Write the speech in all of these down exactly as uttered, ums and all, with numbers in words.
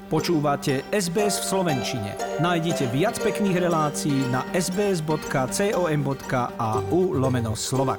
Počúvate es bé es v slovenčine. Nájdite viac pekných relácií na sbs.com.au lomeno Slovak.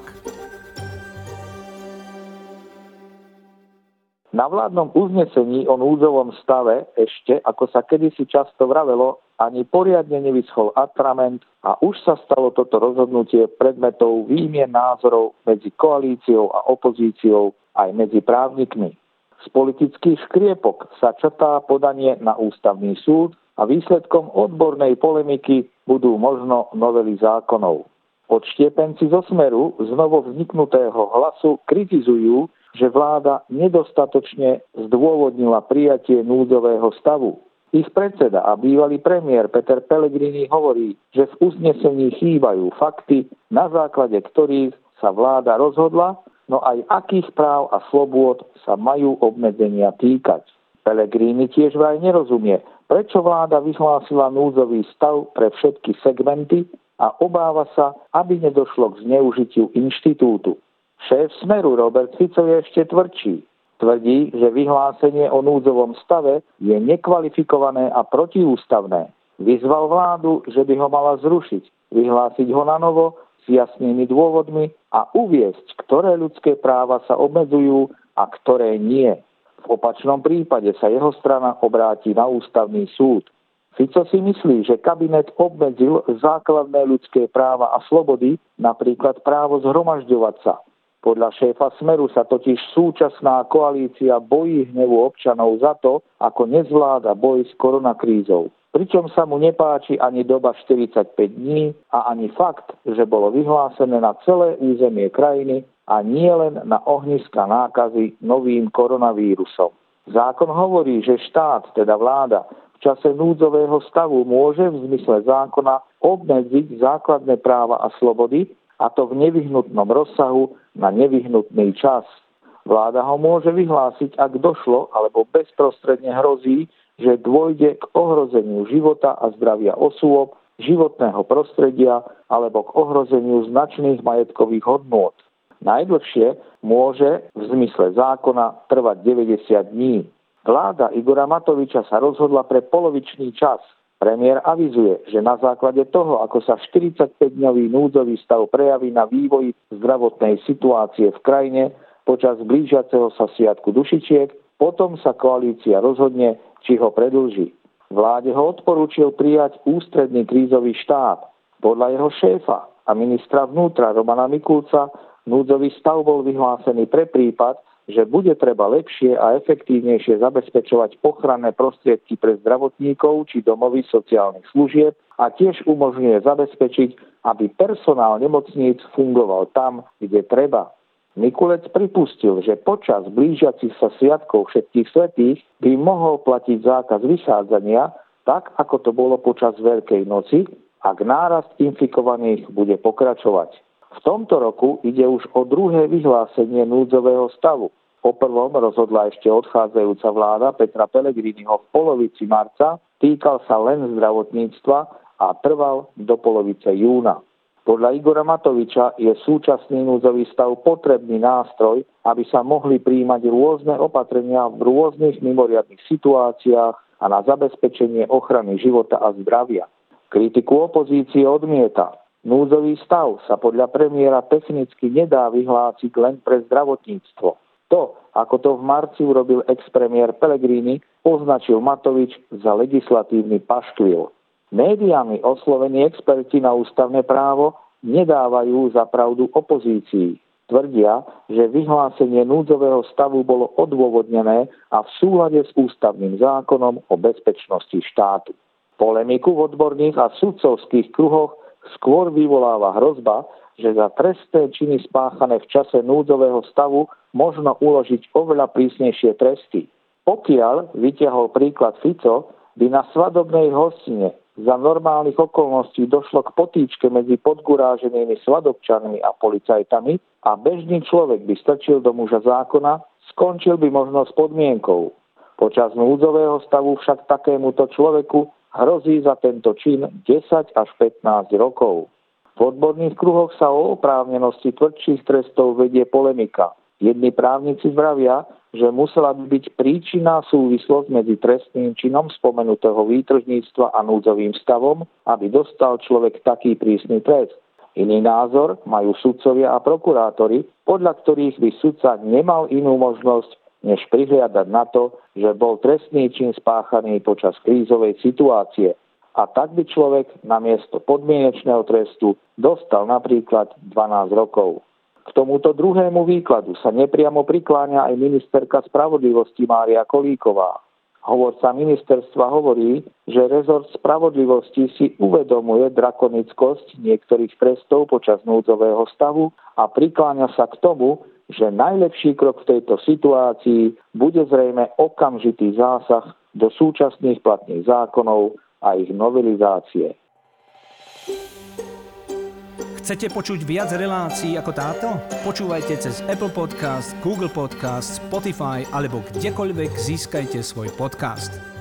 Na vládnom uznesení o núdzovom stave ešte, ako sa kedysi často vravelo, ani poriadne nevyschol atrament a už sa stalo toto rozhodnutie predmetou výmien názorov medzi koalíciou a opozíciou aj medzi právnikmi. Z politických škriepok sa črtá podanie na ústavný súd a výsledkom odbornej polemiky budú možno novely zákonov. Odštiepenci zo Smeru z novovzniknutého Hlasu kritizujú, že vláda nedostatočne zdôvodnila prijatie núdzového stavu. Ich predseda a bývalý premiér Peter Pellegrini hovorí, že v uznesení chýbajú fakty, na základe ktorých sa vláda rozhodla, no aj akých práv a slobôd sa majú obmedzenia týkať. Pellegrini tiež vraj nerozumie, prečo vláda vyhlásila núdzový stav pre všetky segmenty a obáva sa, aby nedošlo k zneužitiu inštitútu. Šéf Smeru Robert Fico je ešte tvrdší. Tvrdí, že vyhlásenie o núdzovom stave je nekvalifikované a protiústavné. Vyzval vládu, že by ho mala zrušiť, vyhlásiť ho na novo s jasnými dôvodmi a uviesť, ktoré ľudské práva sa obmedzujú a ktoré nie. V opačnom prípade sa jeho strana obráti na ústavný súd. Fico si myslí, že kabinet obmedzil základné ľudské práva a slobody, napríklad právo zhromažďovať sa. Podľa šéfa Smeru sa totiž súčasná koalícia bojí hnevu občanov za to, ako nezvláda boj s koronakrízou. Pričom sa mu nepáči ani doba štyridsaťpäť dní a ani fakt, že bolo vyhlásené na celé územie krajiny a nie len na ohniska nákazy novým koronavírusom. Zákon hovorí, že štát, teda vláda, v čase núdzového stavu môže v zmysle zákona obmedziť základné práva a slobody, a to v nevyhnutnom rozsahu na nevyhnutný čas. Vláda ho môže vyhlásiť, ak došlo alebo bezprostredne hrozí, že dôjde k ohrozeniu života a zdravia osôb, životného prostredia alebo k ohrozeniu značných majetkových hodnôt. Najdlhšie môže v zmysle zákona trvať deväťdesiat dní. Vláda Igora Matoviča sa rozhodla pre polovičný čas. Premiér avizuje, že na základe toho, ako sa štyridsaťpäťdňový núdzový stav prejaví na vývoji zdravotnej situácie v krajine počas blížiaceho sa sviatku Dušičiek, potom sa koalícia rozhodne, či ho predĺži. Vláde ho odporúčil prijať ústredný krízový štáb. Podľa jeho šéfa a ministra vnútra Romana Mikulca núdzový stav bol vyhlásený pre prípad, že bude treba lepšie a efektívnejšie zabezpečovať ochranné prostriedky pre zdravotníkov či domovy sociálnych služieb a tiež umožňuje zabezpečiť, aby personál nemocníc fungoval tam, kde treba. Mikulec pripustil, že počas blížiacich sa sviatkov Všetkých svätých by mohol platiť zákaz vychádzania, tak ako to bolo počas Veľkej noci, ak nárast infikovaných bude pokračovať. V tomto roku ide už o druhé vyhlásenie núdzového stavu. O prvom rozhodla ešte odchádzajúca vláda Petra Pellegriniho v polovici marca, týkal sa len zdravotníctva a trval do polovice júna. Podľa Igora Matoviča je súčasný núdzový stav potrebný nástroj, aby sa mohli prijímať rôzne opatrenia v rôznych mimoriadnych situáciách a na zabezpečenie ochrany života a zdravia. Kritiku opozície odmieta. Núdzový stav sa podľa premiéra technicky nedá vyhlásiť len pre zdravotníctvo. To, ako to v marci urobil ex-premiér Pellegrini, označil Matovič za legislatívny paštvil. Médiami oslovení experti na ústavné právo nedávajú za pravdu opozícii. Tvrdia, že vyhlásenie núdzového stavu bolo odôvodnené a v súlade s ústavným zákonom o bezpečnosti štátu. Polemiku v odborných a sudcovských kruhoch skôr vyvoláva hrozba, že za trestné činy spáchané v čase núdzového stavu možno uložiť oveľa prísnejšie tresty. Pokiaľ vytiahol príklad Fico, by na svadobnej hostine za normálnych okolností došlo k potýčke medzi podguráženými svadobčanmi a policajtami a bežný človek by strčil do muža zákona, skončil by možno s podmienkou. Počas núdzového stavu však takémuto človeku hrozí za tento čin desať až pätnásť rokov. V odborných kruhoch sa o oprávnenosti tvrdších trestov vedie polemika. Jedni právnici vravia, že musela by byť príčinná súvislosť medzi trestným činom spomenutého výtržníctva a núdzovým stavom, aby dostal človek taký prísny trest. Iný názor majú sudcovia a prokurátori, podľa ktorých by sudca nemal inú možnosť, než prihliadať na to, že bol trestný čin spáchaný počas krízovej situácie. A tak by človek namiesto podmienečného trestu dostal napríklad dvanásť rokov. K tomuto druhému výkladu sa nepriamo prikláňa aj ministerka spravodlivosti Mária Kolíková. Hovorca ministerstva hovorí, že rezort spravodlivosti si uvedomuje drakonickosť niektorých trestov počas núdzového stavu a prikláňa sa k tomu, že najlepší krok v tejto situácii bude zrejme okamžitý zásah do súčasných platných zákonov a ich novelizácie. Chcete počuť viac relácií ako táto? Počúvajte cez Apple Podcast, Google Podcast, Spotify alebo kdekoľvek získajte svoj podcast.